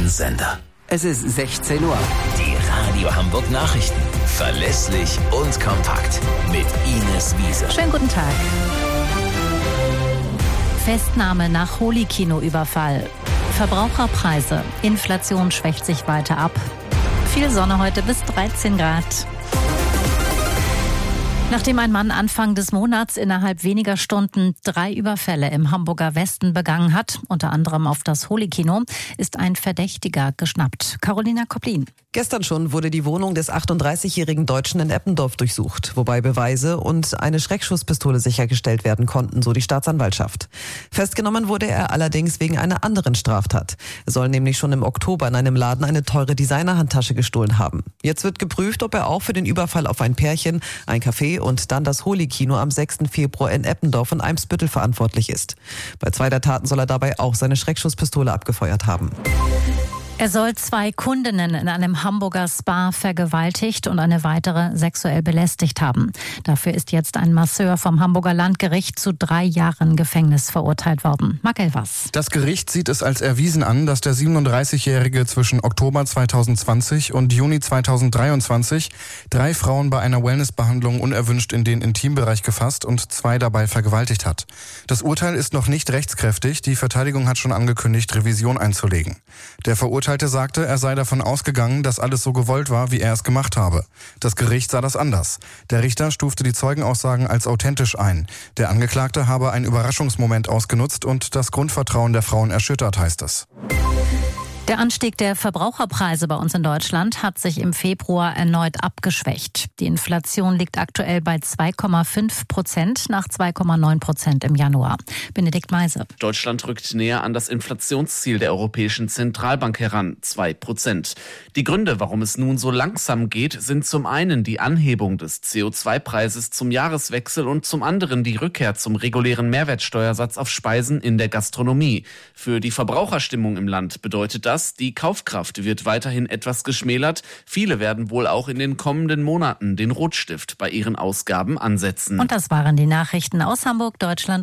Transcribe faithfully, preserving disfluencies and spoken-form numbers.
ein Sender. Es ist sechzehn Uhr. Die Radio Hamburg Nachrichten. Verlässlich und kompakt. Mit Ines Wiese. Schönen guten Tag. Festnahme nach Holy-Kino-Überfall. Verbraucherpreise. Inflation schwächt sich weiter ab. Viel Sonne heute bis dreizehn Grad. Nachdem ein Mann Anfang des Monats innerhalb weniger Stunden drei Überfälle im Hamburger Westen begangen hat, unter anderem auf das Holy-Kino, ist ein Verdächtiger geschnappt. Carolina Koplin. Gestern schon wurde die Wohnung des achtunddreißigjährigen Deutschen in Eppendorf durchsucht, wobei Beweise und eine Schreckschusspistole sichergestellt werden konnten, so die Staatsanwaltschaft. Festgenommen wurde er allerdings wegen einer anderen Straftat. Er soll nämlich schon im Oktober in einem Laden eine teure Designerhandtasche gestohlen haben. Jetzt wird geprüft, ob er auch für den Überfall auf ein Pärchen, ein Café und dann das Holy-Kino am sechsten Februar in Eppendorf und Eimsbüttel verantwortlich ist. Bei zwei der Taten soll er dabei auch seine Schreckschusspistole abgefeuert haben. Er soll zwei Kundinnen in einem Hamburger Spa vergewaltigt und eine weitere sexuell belästigt haben. Dafür ist jetzt ein Masseur vom Hamburger Landgericht zu drei Jahren Gefängnis verurteilt worden. Marc Elvers. Das Gericht sieht es als erwiesen an, dass der siebenunddreißigjährige zwischen Oktober zweitausendzwanzig und Juni zweitausenddreiundzwanzig drei Frauen bei einer Wellnessbehandlung unerwünscht in den Intimbereich gefasst und zwei dabei vergewaltigt hat. Das Urteil ist noch nicht rechtskräftig. Die Verteidigung hat schon angekündigt, Revision einzulegen. Der Verurteilte sagte, er sei davon ausgegangen, dass alles so gewollt war, wie er es gemacht habe. Das Gericht sah das anders. Der Richter stufte die Zeugenaussagen als authentisch ein. Der Angeklagte habe einen Überraschungsmoment ausgenutzt und das Grundvertrauen der Frauen erschüttert, heißt es. Der Anstieg der Verbraucherpreise bei uns in Deutschland hat sich im Februar erneut abgeschwächt. Die Inflation liegt aktuell bei zwei Komma fünf Prozent nach zwei Komma neun Prozent im Januar. Benedikt Meise. Deutschland rückt näher an das Inflationsziel der Europäischen Zentralbank heran, zwei Prozent. Die Gründe, warum es nun so langsam geht, sind zum einen die Anhebung des C O zwei Preises zum Jahreswechsel und zum anderen die Rückkehr zum regulären Mehrwertsteuersatz auf Speisen in der Gastronomie. Für die Verbraucherstimmung im Land bedeutet das, die Kaufkraft wird weiterhin etwas geschmälert. Viele werden wohl auch in den kommenden Monaten den Rotstift bei ihren Ausgaben ansetzen. Und das waren die Nachrichten aus Hamburg, Deutschland.